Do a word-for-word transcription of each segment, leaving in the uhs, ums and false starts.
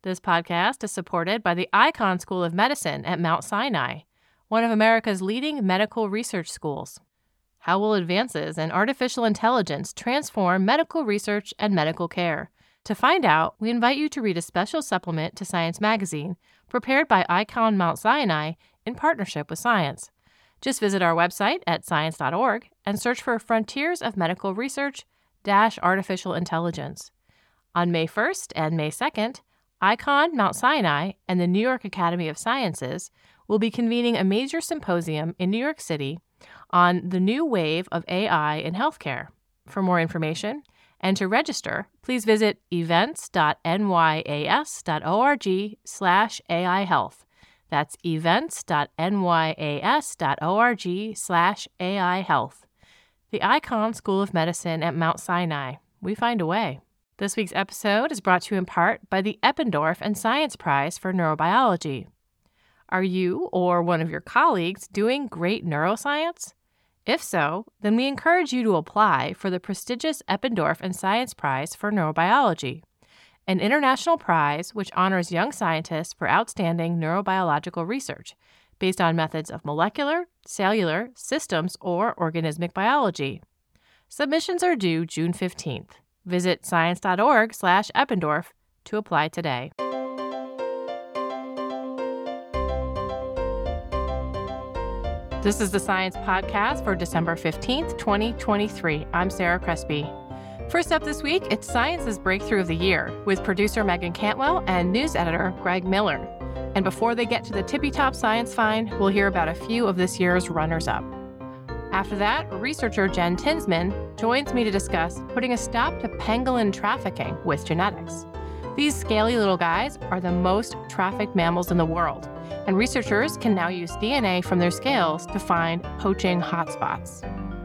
This podcast is supported by the Icahn School of Medicine at Mount Sinai, one of America's leading medical research schools. How will advances in artificial intelligence transform medical research and medical care? To find out, we invite you to read a special supplement to Science Magazine prepared by Icahn Mount Sinai in partnership with Science. Just visit our website at science dot org and search for Frontiers of Medical Research dash Artificial Intelligence. On May first and May second, Icahn Mount Sinai and the New York Academy of Sciences will be convening a major symposium in New York City on the new wave of A I in healthcare. For more information and to register, please visit events dot n y a s dot org slash A I health. That's events dot n y a s dot org slash A I health. The Icahn School of Medicine at Mount Sinai. We find a way. This week's episode is brought to you in part by the Eppendorf and Science Prize for Neurobiology. Are you or one of your colleagues doing great neuroscience? If so, then we encourage you to apply for the prestigious Eppendorf and Science Prize for Neurobiology, an international prize which honors young scientists for outstanding neurobiological research based on methods of molecular, cellular, systems, or organismic biology. Submissions are due June fifteenth. Visit science dot org slash Eppendorf to apply today. This is the Science Podcast for December fifteenth, twenty twenty-three. I'm Sarah Crespi. First up this week, it's Science's Breakthrough of the Year with producer Megan Cantwell and news editor Greg Miller. And before they get to the tippy-top science find, we'll hear about a few of this year's runners-up. After that, researcher Jen Tinsman joins me to discuss putting a stop to pangolin trafficking with genetics. These scaly little guys are the most trafficked mammals in the world, and researchers can now use D N A from their scales to find poaching hotspots.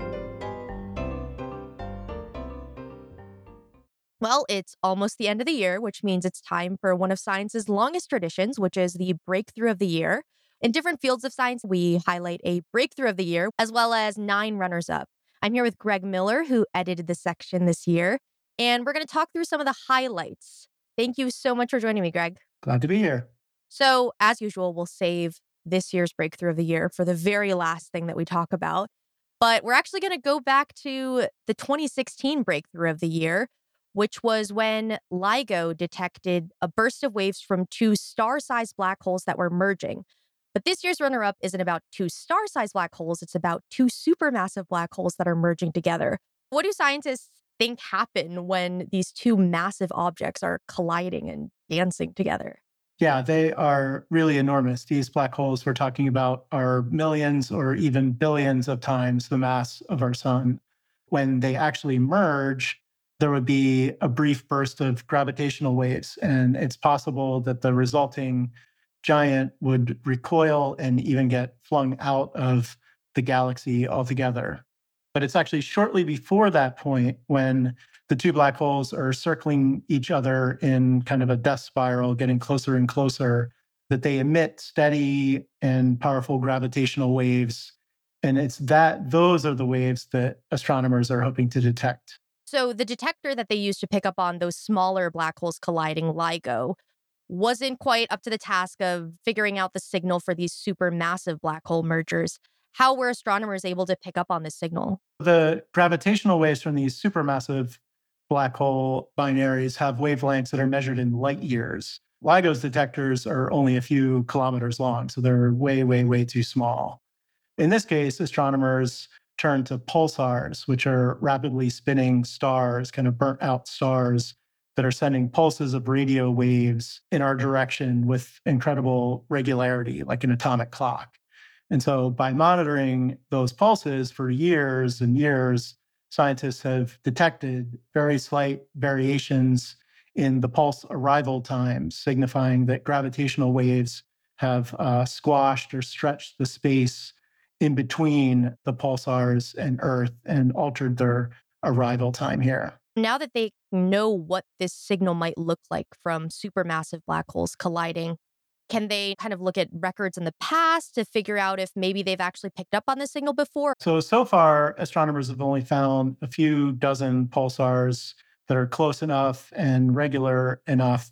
Well, it's almost the end of the year, which means it's time for one of science's longest traditions, which is the Breakthrough of the Year. In different fields of science, we highlight a Breakthrough of the Year, as well as nine runners-up. I'm here with Greg Miller, who edited the section this year, and we're going to talk through some of the highlights. Thank you so much for joining me, Greg. Glad to be here. So, as usual, we'll save this year's Breakthrough of the Year for the very last thing that we talk about. But we're actually going to go back to the twenty sixteen Breakthrough of the Year, which was when LIGO detected a burst of waves from two star-sized black holes that were merging. But this year's runner-up isn't about two star-sized black holes, it's about two supermassive black holes that are merging together. What do scientists think happen when these two massive objects are colliding and dancing together? Yeah, they are really enormous. These black holes we're talking about are millions or even billions of times the mass of our sun. When they actually merge, there would be a brief burst of gravitational waves, and it's possible that the resulting giant would recoil and even get flung out of the galaxy altogether. But it's actually shortly before that point when the two black holes are circling each other in kind of a death spiral, getting closer and closer, that they emit steady and powerful gravitational waves. And it's that those are the waves that astronomers are hoping to detect. So the detector that they used to pick up on those smaller black holes colliding, LIGO, wasn't quite up to the task of figuring out the signal for these supermassive black hole mergers. How were astronomers able to pick up on this signal? The gravitational waves from these supermassive black hole binaries have wavelengths that are measured in light years. LIGO's detectors are only a few kilometers long, so they're way, way, way too small. In this case, astronomers turn to pulsars, which are rapidly spinning stars, kind of burnt out stars that are sending pulses of radio waves in our direction with incredible regularity, like an atomic clock. And so by monitoring those pulses for years and years, scientists have detected very slight variations in the pulse arrival times, signifying that gravitational waves have uh, squashed or stretched the space in between the pulsars and Earth and altered their arrival time here. Now that they know what this signal might look like from supermassive black holes colliding, can they kind of look at records in the past to figure out if maybe they've actually picked up on the signal before? So, so far, astronomers have only found a few dozen pulsars that are close enough and regular enough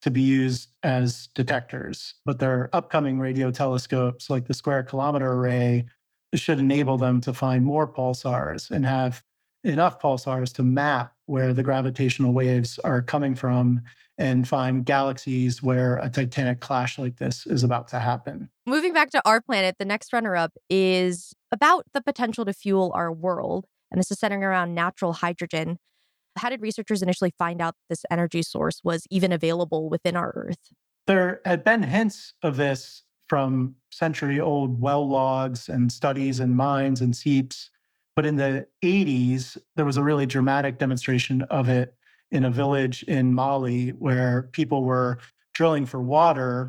to be used as detectors. But their upcoming radio telescopes, like the Square Kilometer Array, should enable them to find more pulsars and have enough pulsars to map where the gravitational waves are coming from and find galaxies where a titanic clash like this is about to happen. Moving back to our planet, the next runner-up is about the potential to fuel our world, and this is centering around natural hydrogen. How did researchers initially find out this energy source was even available within our Earth? There had been hints of this from century-old well logs and studies in mines and seeps, but in the eighties, there was a really dramatic demonstration of it in a village in Mali where people were drilling for water,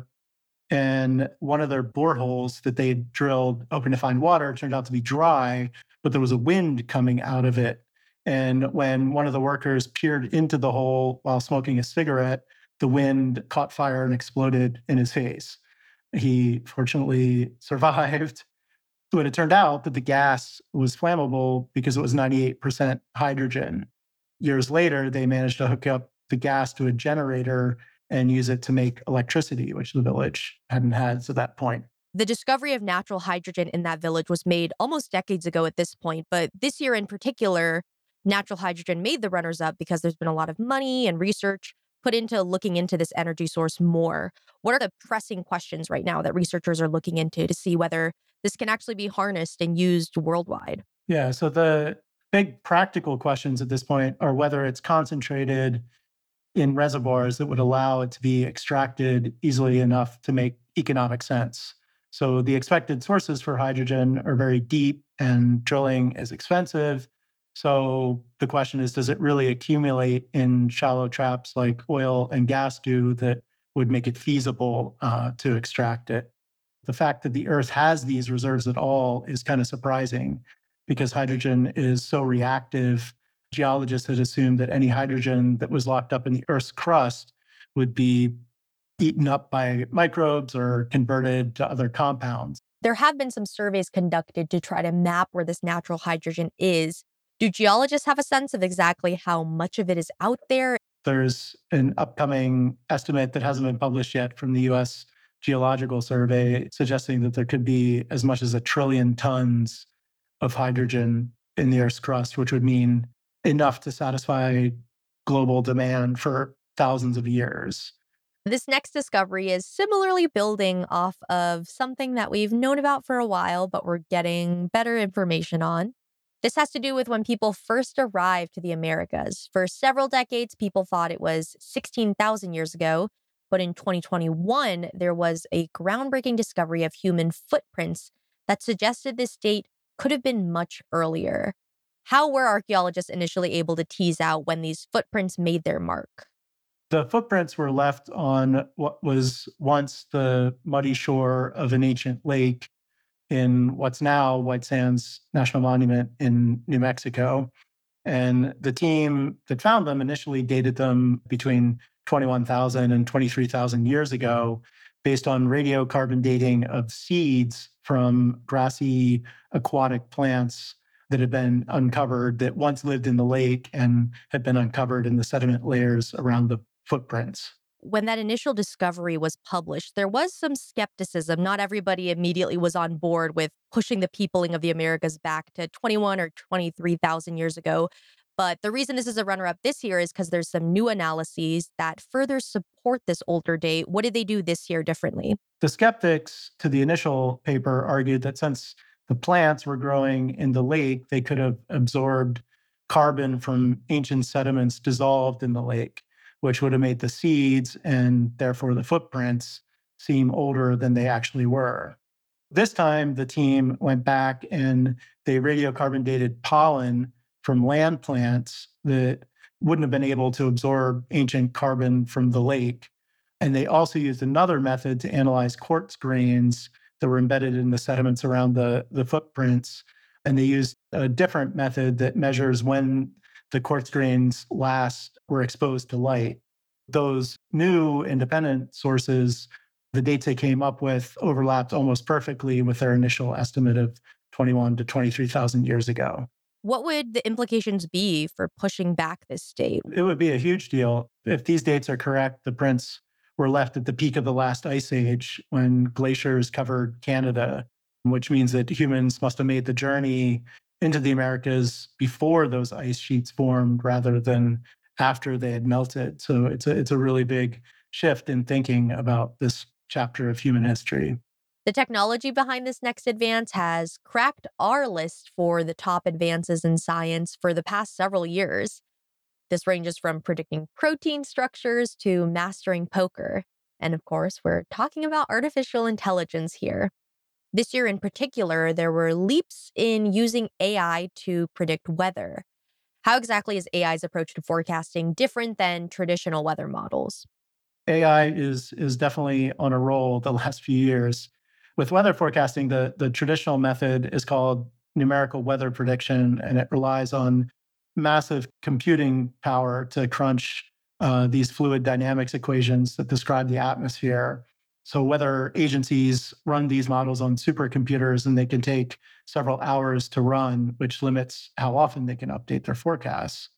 and one of their boreholes that they drilled, hoping to find water, turned out to be dry, but there was a wind coming out of it. And when one of the workers peered into the hole while smoking a cigarette, the wind caught fire and exploded in his face. He fortunately survived, but it turned out that the gas was flammable because it was ninety-eight percent hydrogen. Years later, they managed to hook up the gas to a generator and use it to make electricity, which the village hadn't had to that point. The discovery of natural hydrogen in that village was made almost decades ago at this point, but this year in particular, natural hydrogen made the runners-up because there's been a lot of money and research put into looking into this energy source more. What are the pressing questions right now that researchers are looking into to see whether this can actually be harnessed and used worldwide? Yeah, so the big practical questions at this point are whether it's concentrated in reservoirs that would allow it to be extracted easily enough to make economic sense. So the expected sources for hydrogen are very deep and drilling is expensive. So the question is, does it really accumulate in shallow traps like oil and gas do that would make it feasible uh, to extract it? The fact that the Earth has these reserves at all is kind of surprising because hydrogen is so reactive. Geologists had assumed that any hydrogen that was locked up in the Earth's crust would be eaten up by microbes or converted to other compounds. There have been some surveys conducted to try to map where this natural hydrogen is. Do geologists have a sense of exactly how much of it is out there? There's an upcoming estimate that hasn't been published yet from the U S Geological Survey suggesting that there could be as much as a trillion tons of hydrogen in the Earth's crust, which would mean enough to satisfy global demand for thousands of years. This next discovery is similarly building off of something that we've known about for a while, but we're getting better information on. This has to do with when people first arrived to the Americas. For several decades, people thought it was sixteen thousand years ago, but in twenty twenty-one, there was a groundbreaking discovery of human footprints that suggested this date could have been much earlier. How were archaeologists initially able to tease out when these footprints made their mark? The footprints were left on what was once the muddy shore of an ancient lake in what's now White Sands National Monument in New Mexico. And the team that found them initially dated them between twenty-one thousand and twenty-three thousand years ago, based on radiocarbon dating of seeds from grassy aquatic plants that had been uncovered that once lived in the lake and had been uncovered in the sediment layers around the footprints. When that initial discovery was published, there was some skepticism. Not everybody immediately was on board with pushing the peopling of the Americas back to twenty-one or twenty-three thousand years ago. But the reason this is a runner-up this year is because there's some new analyses that further support this older date. What did they do this year differently? The skeptics to the initial paper argued that since the plants were growing in the lake, they could have absorbed carbon from ancient sediments dissolved in the lake, which would have made the seeds and therefore the footprints seem older than they actually were. This time, the team went back and they radiocarbon dated pollen from land plants that wouldn't have been able to absorb ancient carbon from the lake. And they also used another method to analyze quartz grains that were embedded in the sediments around the, the footprints. And they used a different method that measures when the quartz grains last were exposed to light. Those new independent sources, the dates they came up with overlapped almost perfectly with their initial estimate of twenty-one to twenty-three thousand years ago. What would the implications be for pushing back this date? It would be a huge deal. If these dates are correct, the prints were left at the peak of the last ice age when glaciers covered Canada, which means that humans must have made the journey into the Americas before those ice sheets formed rather than after they had melted. So it's a, it's a really big shift in thinking about this chapter of human history. The technology behind this next advance has cracked our list for the top advances in science for the past several years. This ranges from predicting protein structures to mastering poker. And of course, we're talking about artificial intelligence here. This year in particular, there were leaps in using A I to predict weather. How exactly is A I's approach to forecasting different than traditional weather models? A I is, is definitely on a roll the last few years. With weather forecasting, the, the traditional method is called numerical weather prediction, and it relies on massive computing power to crunch uh, these fluid dynamics equations that describe the atmosphere. So weather agencies run these models on supercomputers, and they can take several hours to run, which limits how often they can update their forecasts.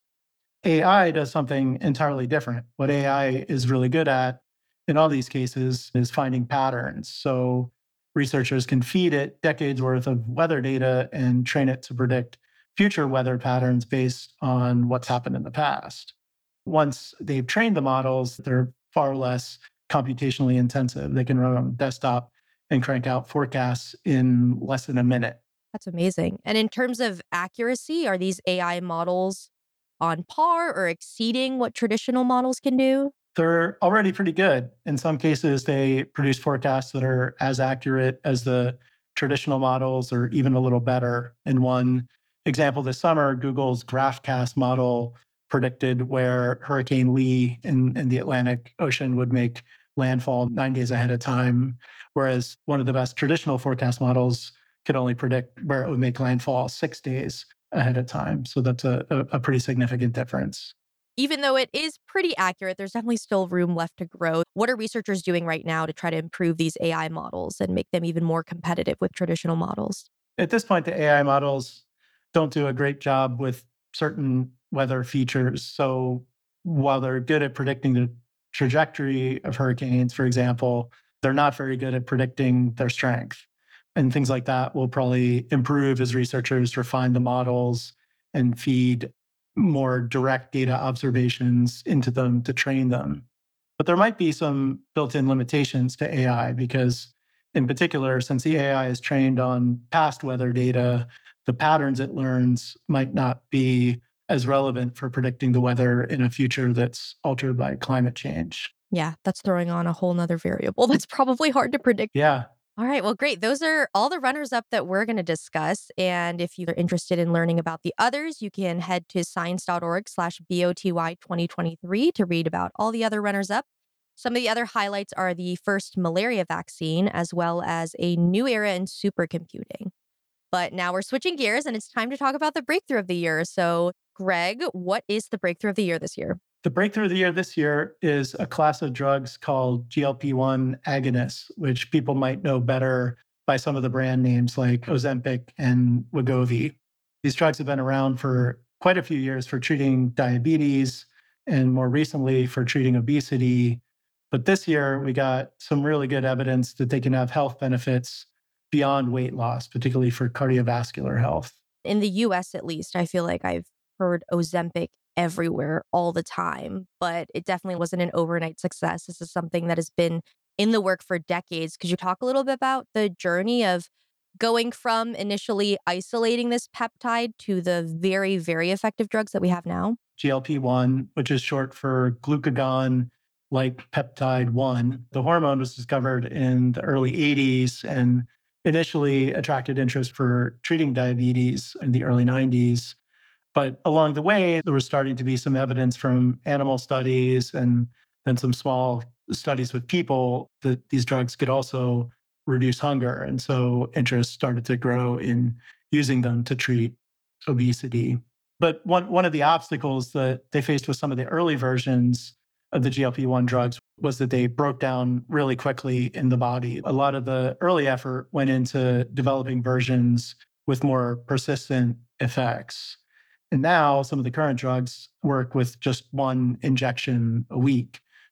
A I does something entirely different. What A I is really good at in all these cases is finding patterns. So researchers can feed it decades worth of weather data and train it to predict future weather patterns based on what's happened in the past. Once they've trained the models, they're far less computationally intensive. They can run on a desktop and crank out forecasts in less than a minute. That's amazing. And in terms of accuracy, are these A I models on par or exceeding what traditional models can do? They're already pretty good. In some cases, they produce forecasts that are as accurate as the traditional models or even a little better. In one example this summer, Google's GraphCast model predicted where Hurricane Lee in, in the Atlantic Ocean would make landfall nine days ahead of time, whereas one of the best traditional forecast models could only predict where it would make landfall six days ahead of time. So that's a, a, a pretty significant difference. Even though it is pretty accurate, there's definitely still room left to grow. What are researchers doing right now to try to improve these A I models and make them even more competitive with traditional models? At this point, the A I models don't do a great job with certain weather features. So while they're good at predicting the trajectory of hurricanes, for example, they're not very good at predicting their strength. And things like that will probably improve as researchers refine the models and feed more direct data observations into them to train them. But there might be some built-in limitations to A I because, in particular, since the A I is trained on past weather data, the patterns it learns might not be as relevant for predicting the weather in a future that's altered by climate change. Yeah, that's throwing on a whole nother variable that's probably hard to predict. Yeah. All right, well, great. Those are all the runners up that we're going to discuss. And if you're interested in learning about the others, you can head to science.org slash BOTY 2023 to read about all the other runners up. Some of the other highlights are the first malaria vaccine, as well as a new era in supercomputing. But now we're switching gears and it's time to talk about the breakthrough of the year. So, Greg, what is the breakthrough of the year this year? The breakthrough of the year this year is a class of drugs called G L P one agonists, which people might know better by some of the brand names like Ozempic and Wegovy. These drugs have been around for quite a few years for treating diabetes and more recently for treating obesity. But this year, we got some really good evidence that they can have health benefits beyond weight loss, particularly for cardiovascular health. In the U S, at least, I feel like I've heard Ozempic everywhere all the time, but it definitely wasn't an overnight success. This is something that has been in the work for decades. Could you talk a little bit about the journey of going from initially isolating this peptide to the very, very effective drugs that we have now? G L P one, which is short for glucagon like peptide one. The hormone was discovered in the early eighties and initially attracted interest for treating diabetes in the early nineties. But along the way, there was starting to be some evidence from animal studies and then some small studies with people that these drugs could also reduce hunger. And so interest started to grow in using them to treat obesity. But one, one of the obstacles that they faced with some of the early versions of the G L P one drugs was that they broke down really quickly in the body. A lot of the early effort went into developing versions with more persistent effects. And now some of the current drugs work with just one injection a week,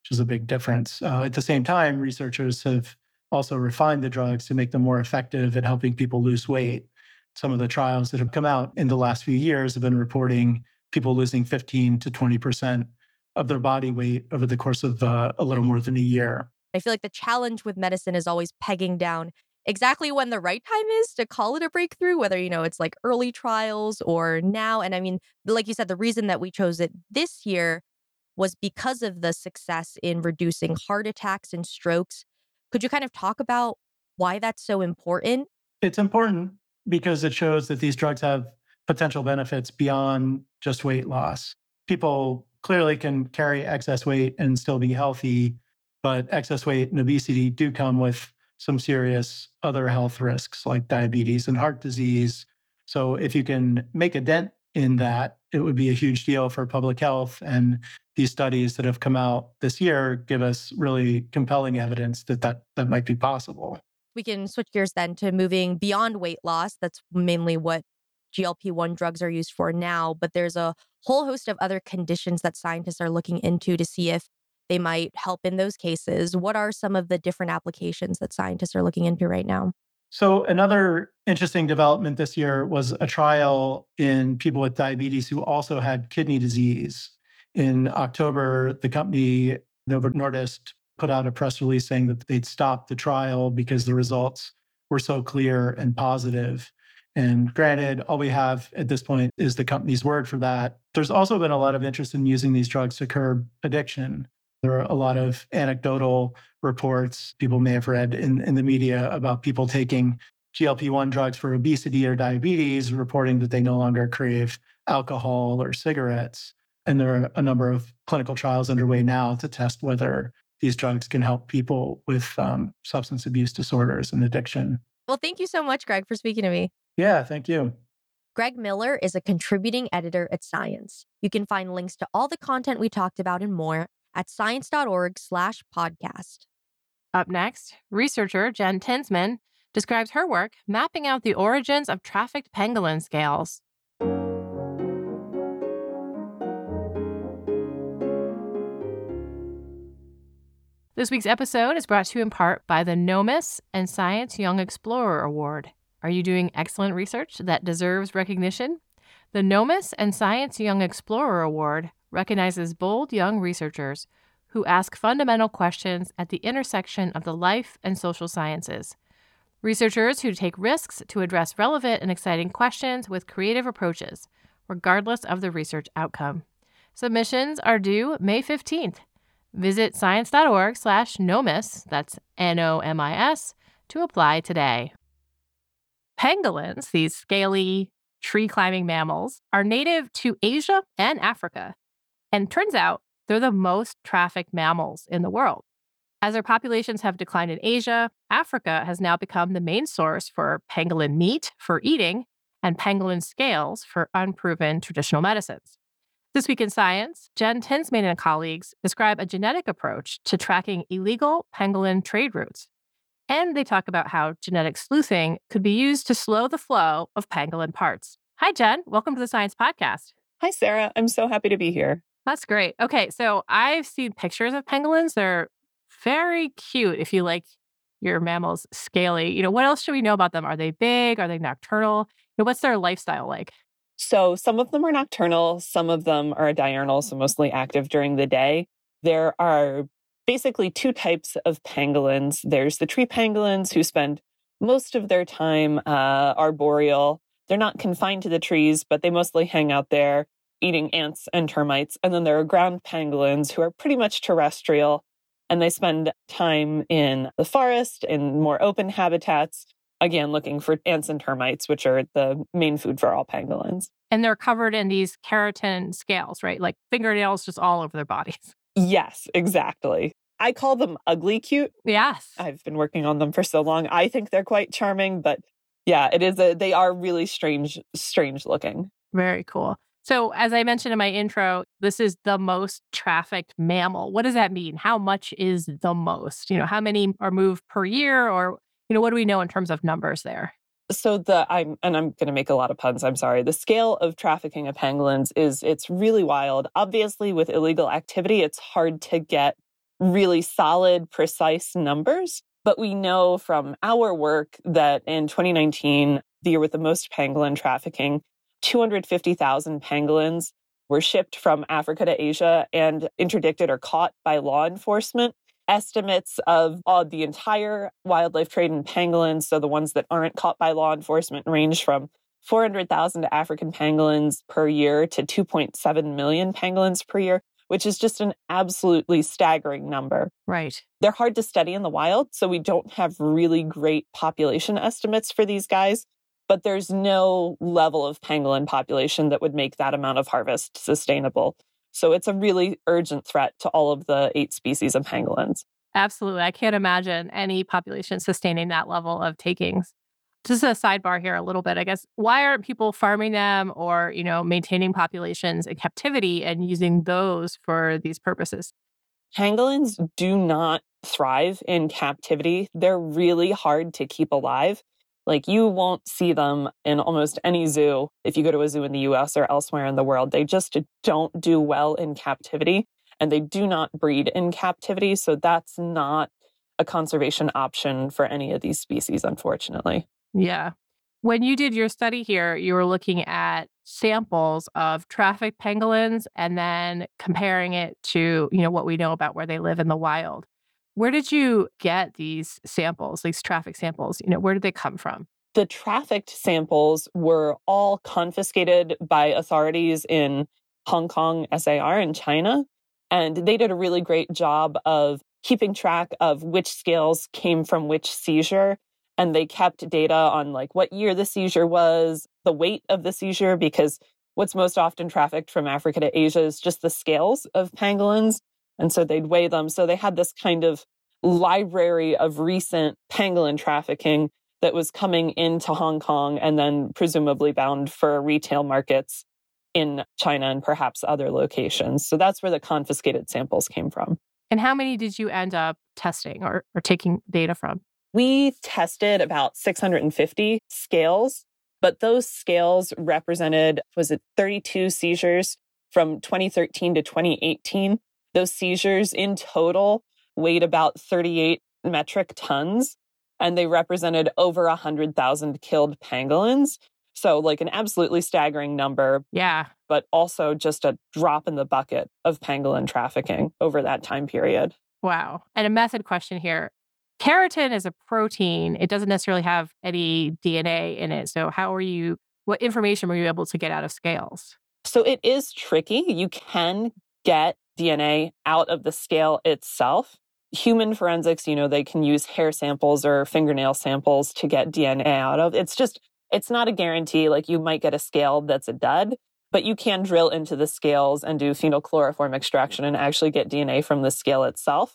which is a big difference. Uh, at the same time, researchers have also refined the drugs to make them more effective at helping people lose weight. Some of the trials that have come out in the last few years have been reporting people losing fifteen to twenty percent of their body weight over the course of uh, a little more than a year. I feel like the challenge with medicine is always pegging down exactly when the right time is to call it a breakthrough, whether, you know, it's like early trials or now. And I mean, like you said, the reason that we chose it this year was because of the success in reducing heart attacks and strokes. Could you kind of talk about why that's so important? It's important because it shows that these drugs have potential benefits beyond just weight loss. People clearly can carry excess weight and still be healthy, but excess weight and obesity do come with some serious other health risks like diabetes and heart disease. So if you can make a dent in that, it would be a huge deal for public health. And these studies that have come out this year give us really compelling evidence that that, that might be possible. We can switch gears then to moving beyond weight loss. That's mainly what G L P one drugs are used for now, but there's a whole host of other conditions that scientists are looking into to see if they might help in those cases. What are some of the different applications that scientists are looking into right now? So another interesting development this year was a trial in people with diabetes who also had kidney disease. In October, the company Novo Nordisk put out a press release saying that they'd stopped the trial because the results were so clear and positive. And granted, all we have at this point is the company's word for that. There's also been a lot of interest in using these drugs to curb addiction. There are a lot of anecdotal reports people may have read in, in the media about people taking G L P one drugs for obesity or diabetes, reporting that they no longer crave alcohol or cigarettes. And there are a number of clinical trials underway now to test whether these drugs can help people with um, substance abuse disorders and addiction. Well, thank you so much, Greg, for speaking to me. Yeah, thank you. Greg Miller is a contributing editor at Science. You can find links to all the content we talked about and more at science.org slash podcast. Up next, researcher Jen Tinsman describes her work mapping out the origins of trafficked pangolin scales. This week's episode is brought to you in part by the NOMIS and Science Young Explorer Award. Are you doing excellent research that deserves recognition? The NOMIS and Science Young Explorer Award recognizes bold young researchers who ask fundamental questions at the intersection of the life and social sciences. Researchers who take risks to address relevant and exciting questions with creative approaches, regardless of the research outcome. Submissions are due May fifteenth. Visit science.org slash NOMIS, that's N O M I S, to apply today. Pangolins, these scaly, tree-climbing mammals, are native to Asia and Africa. And turns out they're the most trafficked mammals in the world. As their populations have declined in Asia, Africa has now become the main source for pangolin meat for eating and pangolin scales for unproven traditional medicines. This week in Science, Jen Tinsman and colleagues describe a genetic approach to tracking illegal pangolin trade routes. And they talk about how genetic sleuthing could be used to slow the flow of pangolin parts. Hi, Jen. Welcome to the Science Podcast. Hi, Sarah. I'm so happy to be here. That's great. Okay, so I've seen pictures of pangolins. They're very cute if you like your mammals scaly. You know, what else should we know about them? Are they big? Are they nocturnal? You know, what's their lifestyle like? So some of them are nocturnal. Some of them are diurnal, so mostly active during the day. There are basically two types of pangolins. There's the tree pangolins who spend most of their time uh, arboreal. They're not confined to the trees, but they mostly hang out there eating ants and termites. And then there are ground pangolins who are pretty much terrestrial, and they spend time in the forest, in more open habitats, again, looking for ants and termites, which are the main food for all pangolins. And they're covered in these keratin scales, right? Like fingernails just all over their bodies. Yes, exactly. I call them ugly cute. Yes. I've been working on them for so long. I think they're quite charming, but yeah, it is a, they are really strange, strange looking. Very cool. So as I mentioned in my intro, this is the most trafficked mammal. What does that mean? How much is the most? You know, how many are moved per year, or, you know, what do we know in terms of numbers there? So the, I'm, and I'm going to make a lot of puns, I'm sorry. The scale of trafficking of pangolins is, it's really wild. Obviously, with illegal activity, it's hard to get really solid, precise numbers. But we know from our work that in twenty nineteen, the year with the most pangolin trafficking, two hundred fifty thousand pangolins were shipped from Africa to Asia and interdicted or caught by law enforcement. Estimates of uh, the entire wildlife trade in pangolins, so the ones that aren't caught by law enforcement, range from four hundred thousand African pangolins per year to two point seven million pangolins per year, which is just an absolutely staggering number. Right. They're hard to study in the wild, so we don't have really great population estimates for these guys, but there's no level of pangolin population that would make that amount of harvest sustainable. So it's a really urgent threat to all of the eight species of pangolins. Absolutely. I can't imagine any population sustaining that level of takings. Just a sidebar here a little bit, I guess. Why aren't people farming them or, you know, maintaining populations in captivity and using those for these purposes? Pangolins do not thrive in captivity. They're really hard to keep alive. Like, you won't see them in almost any zoo if you go to a zoo in the U S or elsewhere in the world. They just don't do well in captivity, and they do not breed in captivity. So that's not a conservation option for any of these species, unfortunately. Yeah. When you did your study here, you were looking at samples of trafficked pangolins and then comparing it to, you know, what we know about where they live in the wild. Where did you get these samples, these traffic samples? You know, where did they come from? The trafficked samples were all confiscated by authorities in Hong Kong, S A R, in China. And they did a really great job of keeping track of which scales came from which seizure. And they kept data on like what year the seizure was, the weight of the seizure, because what's most often trafficked from Africa to Asia is just the scales of pangolins. And so they'd weigh them. So they had this kind of library of recent pangolin trafficking that was coming into Hong Kong and then presumably bound for retail markets in China and perhaps other locations. So that's where the confiscated samples came from. And how many did you end up testing or, or taking data from? We tested about six hundred fifty scales, but those scales represented, was it thirty-two seizures from twenty thirteen to twenty eighteen? Those seizures in total weighed about thirty-eight metric tons, and they represented over one hundred thousand killed pangolins. So like an absolutely staggering number. Yeah. But also just a drop in the bucket of pangolin trafficking over that time period. Wow. And a method question here. Keratin is a protein. It doesn't necessarily have any D N A in it. So how are you, what information were you able to get out of scales? So it is tricky. You can get D N A out of the scale itself. Human forensics, you know, they can use hair samples or fingernail samples to get D N A out of. It's just, it's not a guarantee. Like, you might get a scale that's a dud, but you can drill into the scales and do phenylchloroform extraction and actually get D N A from the scale itself.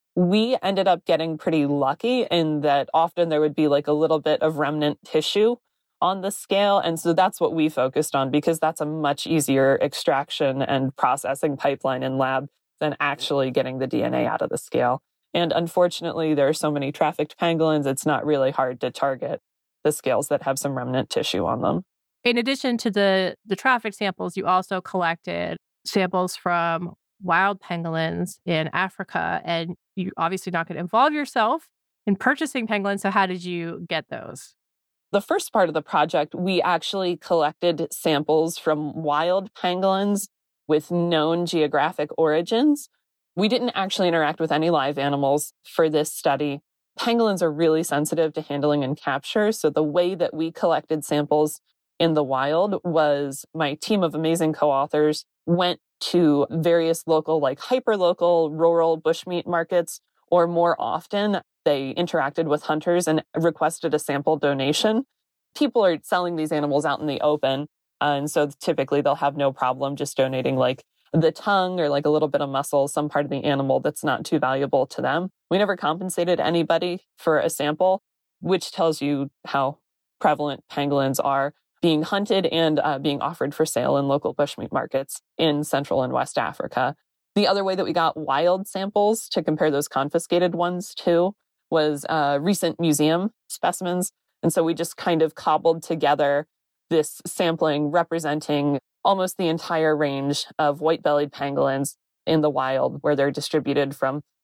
We ended up getting pretty lucky in that often there would be like a little bit of remnant tissue on the scale. And so that's what we focused on, because that's a much easier extraction and processing pipeline in lab than actually getting the D N A out of the scale. And unfortunately, there are so many trafficked pangolins, it's not really hard to target the scales that have some remnant tissue on them. In addition to the, the traffic samples, you also collected samples from wild pangolins in Africa, and you obviously not going to involve yourself in purchasing pangolins. So how did you get those? The first part of the project, we actually collected samples from wild pangolins with known geographic origins. We didn't actually interact with any live animals for this study. Pangolins are really sensitive to handling and capture. So the way that we collected samples in the wild was my team of amazing co-authors went to various local, like hyper-local, rural bushmeat markets, or more often, they interacted with hunters and requested a sample donation. People are selling these animals out in the open, and so typically they'll have no problem just donating like the tongue or like a little bit of muscle, some part of the animal that's not too valuable to them. We never compensated anybody for a sample, which tells you how prevalent pangolins are being hunted and uh, being offered for sale in local bushmeat markets in Central and West Africa. The other way that we got wild samples to compare those confiscated ones to was uh, recent museum specimens. And so we just kind of cobbled together this sampling representing almost the entire range of white-bellied pangolins in the wild, where they're distributed from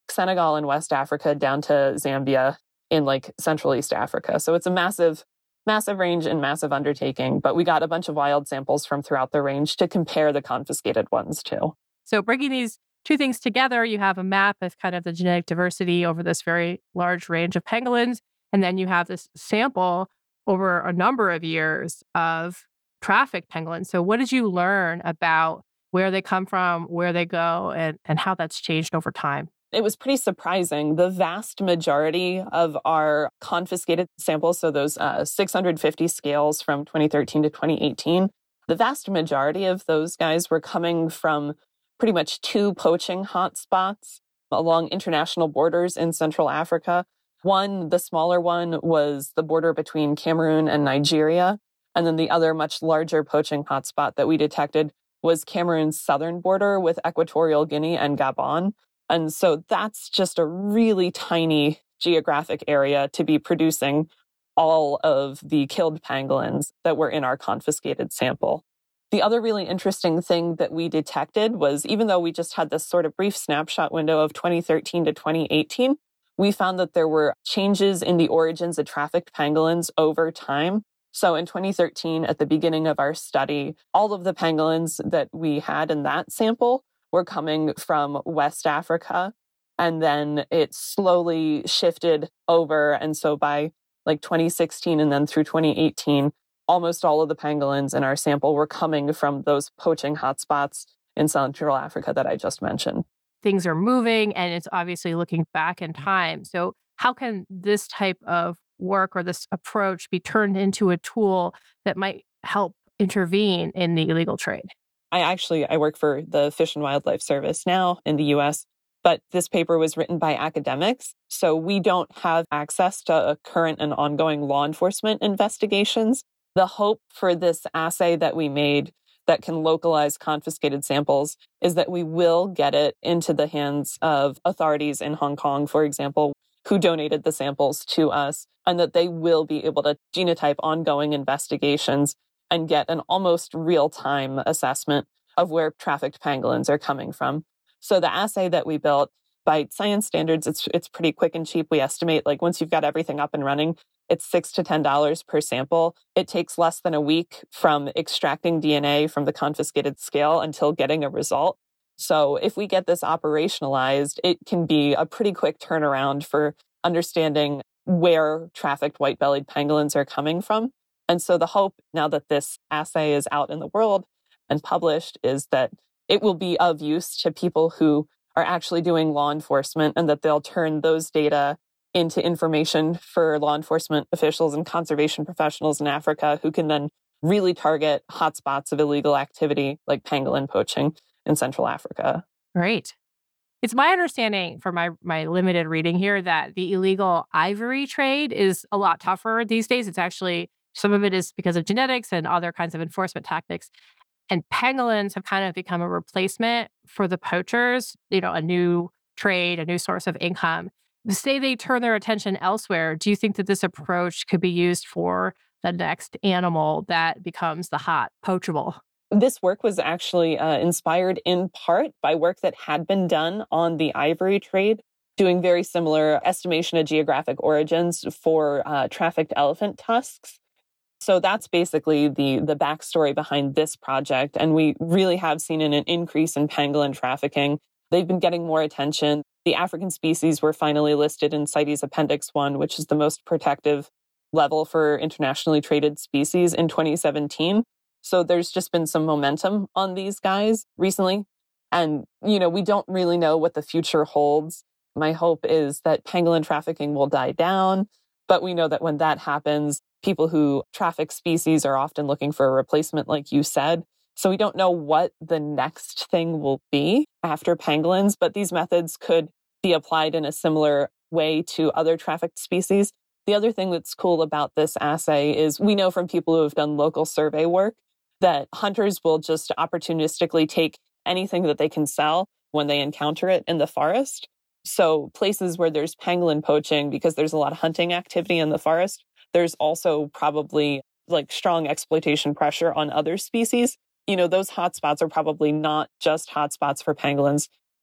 Senegal in West Africa down to Zambia in like Central East Africa. So it's a massive, massive range and massive undertaking. But we got a bunch of wild samples from throughout the range to compare the confiscated ones to. So bringing these two things together, you have a map of kind of the genetic diversity over this very large range of pangolins. And then you have this sample over a number of years of trafficked pangolins. So what did you learn about where they come from, where they go, and, and how that's changed over time? It was pretty surprising. The vast majority of our confiscated samples, so those uh, six hundred fifty scales from twenty thirteen to twenty eighteen, the vast majority of those guys were coming from pretty much two poaching hotspots along international borders in Central Africa. One, the smaller one, was the border between Cameroon and Nigeria. And then the other much larger poaching hotspot that we detected was Cameroon's southern border with Equatorial Guinea and Gabon. And so that's just a really tiny geographic area to be producing all of the killed pangolins that were in our confiscated sample. The other really interesting thing that we detected was, even though we just had this sort of brief snapshot window of twenty thirteen to twenty eighteen, we found that there were changes in the origins of trafficked pangolins over time. So in twenty thirteen, at the beginning of our study, all of the pangolins that we had in that sample were coming from West Africa. And then it slowly shifted over. And so by like twenty sixteen and then through twenty eighteen, almost all of the pangolins in our sample were coming from those poaching hotspots in Central Africa that I just mentioned. Things are moving, and it's obviously looking back in time. So how can this type of work or this approach be turned into a tool that might help intervene in the illegal trade? I actually, I work for the Fish and Wildlife Service now in the U S, but this paper was written by academics. So we don't have access to current and ongoing law enforcement investigations. The hope for this assay that we made that can localize confiscated samples is that we will get it into the hands of authorities in Hong Kong, for example, who donated the samples to us, and that they will be able to genotype ongoing investigations and get an almost real-time assessment of where trafficked pangolins are coming from. So the assay that we built, by science standards, it's it's pretty quick and cheap. We estimate, like, once you've got everything up and running, it's six to ten dollars per sample. It takes less than a week from extracting D N A from the confiscated scale until getting a result. So if we get this operationalized, it can be a pretty quick turnaround for understanding where trafficked white-bellied pangolins are coming from. And so the hope, now that this assay is out in the world and published, is that it will be of use to people who are actually doing law enforcement, and that they'll turn those data into information for law enforcement officials and conservation professionals in Africa, who can then really target hotspots of illegal activity like pangolin poaching in Central Africa. Great. It's my understanding from my, my limited reading here that the illegal ivory trade is a lot tougher these days. It's actually, some of it is because of genetics and other kinds of enforcement tactics. And pangolins have kind of become a replacement for the poachers, you know, a new trade, a new source of income. Say they turn their attention elsewhere. Do you think that this approach could be used for the next animal that becomes the hot poachable? This work was actually uh, inspired in part by work that had been done on the ivory trade, doing very similar estimation of geographic origins for uh, trafficked elephant tusks. So that's basically the, the backstory behind this project. And we really have seen an increase in pangolin trafficking. They've been getting more attention. The African species were finally listed in CITES Appendix one, which is the most protective level for internationally traded species, in twenty seventeen. So there's just been some momentum on these guys recently. And, you know, we don't really know what the future holds. My hope is that pangolin trafficking will die down. But we know that when that happens, people who traffic species are often looking for a replacement, like you said. So we don't know what the next thing will be after pangolins, but these methods could be applied in a similar way to other trafficked species. The other thing that's cool about this assay is we know from people who have done local survey work that hunters will just opportunistically take anything that they can sell when they encounter it in the forest. So places where there's pangolin poaching, because there's a lot of hunting activity in the forest, there's also probably like strong exploitation pressure on other species. You know, those hotspots are probably not just hotspots for pangolins.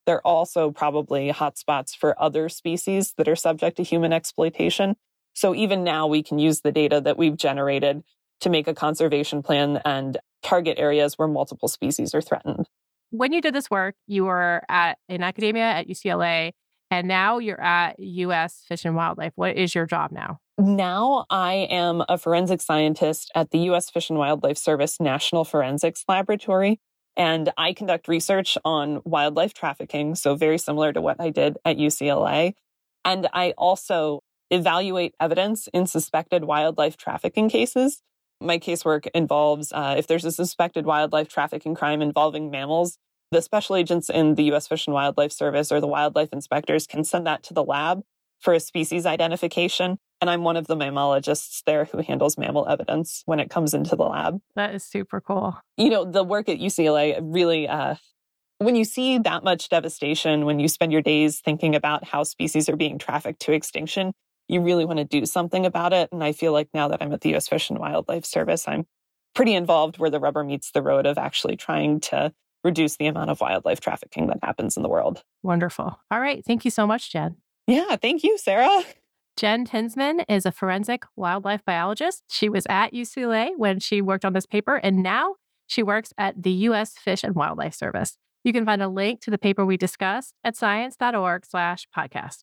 they're also probably hotspots for other species that are subject to human exploitation. So even now, we can use the data that we've generated to make a conservation plan and target areas where multiple species are threatened. When you did this work, you were at in academia at U C L A, and now you're at U S Fish and Wildlife. What is your job now? Now I am a forensic scientist at the U S Fish and Wildlife Service National Forensics Laboratory, and I conduct research on wildlife trafficking, so very similar to what I did at U C L A. And I also evaluate evidence in suspected wildlife trafficking cases. My casework involves, uh, if there's a suspected wildlife trafficking crime involving mammals, the special agents in the U S Fish and Wildlife Service or the wildlife inspectors can send that to the lab for a species identification. And I'm one of the mammalogists there who handles mammal evidence when it comes into the lab. That is super cool. You know, the work at U C L A really, uh, when you see that much devastation, when you spend your days thinking about how species are being trafficked to extinction, you really want to do something about it. And I feel like now that I'm at the U S Fish and Wildlife Service, I'm pretty involved where the rubber meets the road of actually trying to reduce the amount of wildlife trafficking that happens in the world. Wonderful. All right. Thank you so much, Jen. Yeah, thank you, Sarah. Jen Tinsman is a forensic wildlife biologist. She was at U C L A when she worked on this paper, and now she works at the U S Fish and Wildlife Service. You can find a link to the paper we discussed at science.org slash podcast.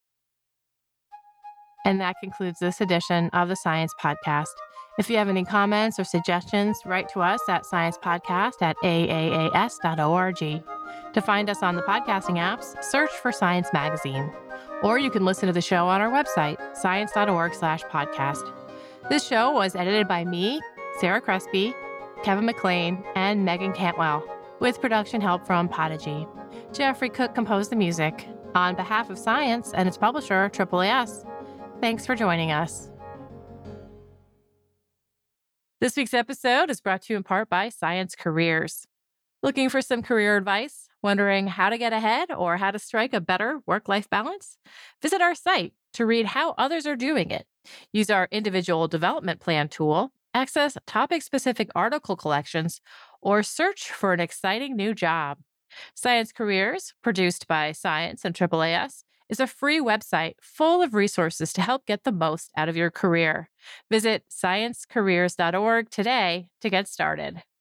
And that concludes this edition of the Science Podcast. If you have any comments or suggestions, write to us at sciencepodcast at a a a s dot org. To find us on the podcasting apps, search for Science Magazine. Or you can listen to the show on our website, science.org slash podcast. This show was edited by me, Sarah Crespi, Kevin McLean, and Megan Cantwell, with production help from Podigy. Jeffrey Cook composed the music. On behalf of Science and its publisher, A A A S, thanks for joining us. This week's episode is brought to you in part by Science Careers. Looking for some career advice? Wondering how to get ahead or how to strike a better work-life balance? Visit our site to read how others are doing it. Use our individual development plan tool, access topic-specific article collections, or search for an exciting new job. Science Careers, produced by Science and A A A S, is a free website full of resources to help get the most out of your career. Visit science careers dot org today to get started.